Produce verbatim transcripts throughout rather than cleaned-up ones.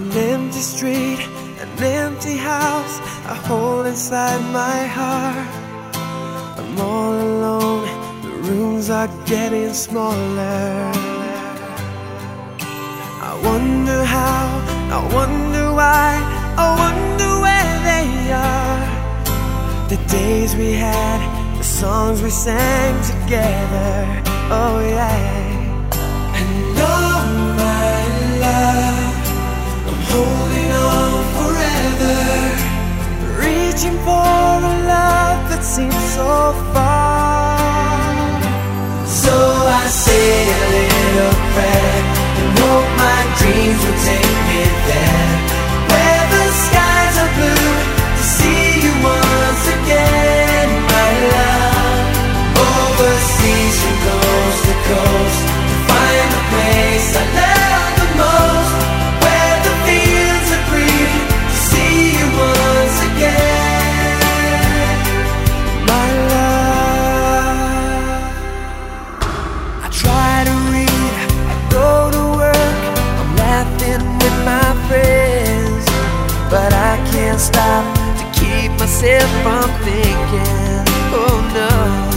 An empty street, an empty house, a hole inside my heart. I'm all alone, the rooms are getting smaller. I wonder how, I wonder why, I wonder where they are. The days we had, the songs we sang together, oh yeah. And oh my love, I'm holding on forever, reaching for a love that seems so far. So I say a little prayer and hope my dreams will take me there, where the skies are blue, to see you once again, my love. Overseas from coast to coast, to find the place I love the most, where the fields are green, to see you once again, my love. I try to read, I go to work, I'm laughing with my friends, but I can't stop to keep myself from thinking, oh no.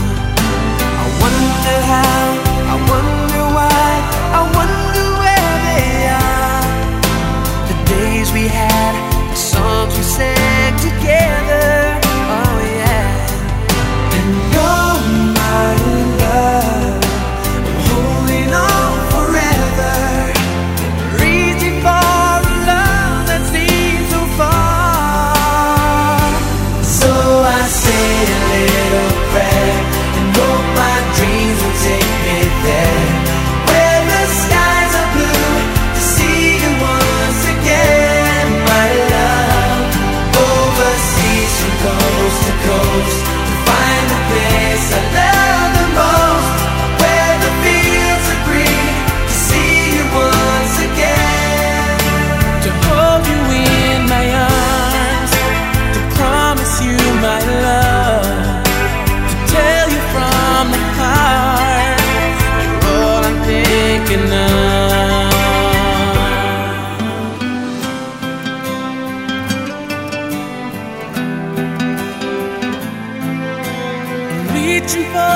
I wonder how, I wonder why, I wonder where they are. The days we had, the songs we sang together, oh yeah. And oh my love, I'm holding on forever, reaching for a love that seems so far. So I say a little prayer and hope my dreams will take me there, where the skies are blue, to see you once again, my love. Overseas from coast to coast, to find the place I love the most, where the fields are green, to see you once again, to hold you in my arms, to promise you my love, to tell you from the heart, you're all I'm thinking of. I'm reaching for